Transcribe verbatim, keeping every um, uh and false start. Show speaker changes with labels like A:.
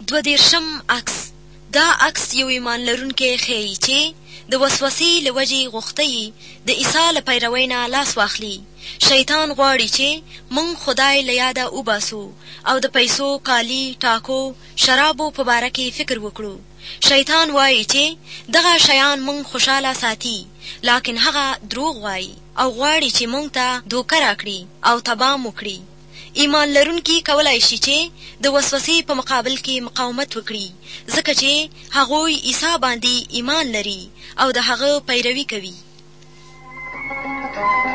A: دو دیرشم عکس. دا عکس یو ایمان لرونکی ښیي چې د وسوسې له وجې غوښتی د عیسی له پیروۍ نه لاس واخلي. شیطان غواړي چې موږ خدای له یاده وباسو او د پیسو، کالي، ټاکو، شرابو په باره کې فکر وکړو. شیطان وایي چې دغه شیان موږ خوشحاله ساتي، لیکن هغه دروغ وایي او غواړي چې موږ ته دوکه راکړي او تباه مو کړي. ایمان لرونکي کولای شي چې د وسوسې په مقابل کې مقاومت وکړي، ځکه چې هغوی عیسی باندې ایمان لري او د هغه پیروي کوي.